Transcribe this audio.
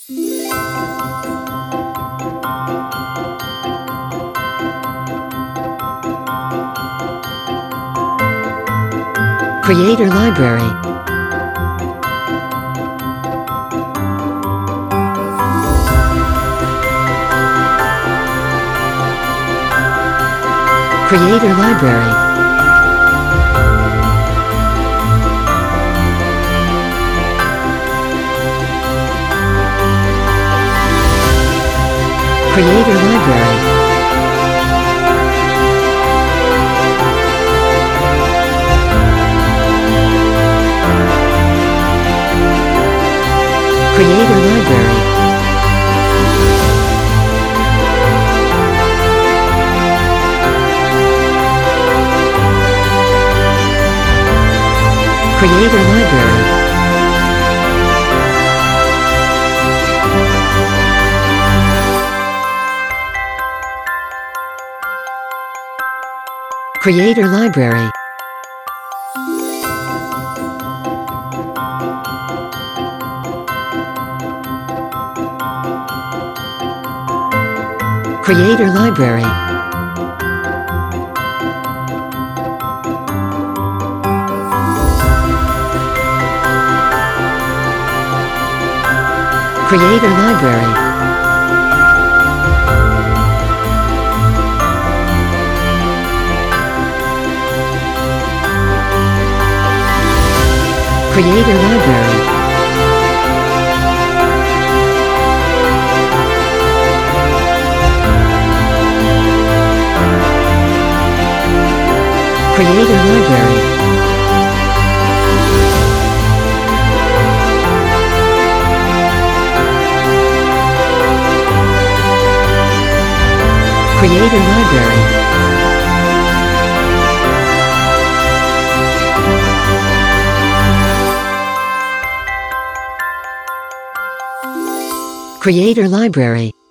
Creator Library. Creator Library. Creator Library. Creator Library. Creator Library. Creator Library. Creator Library. Creator Library. Creator Library. Creator Library. Creator Library. Creator Library.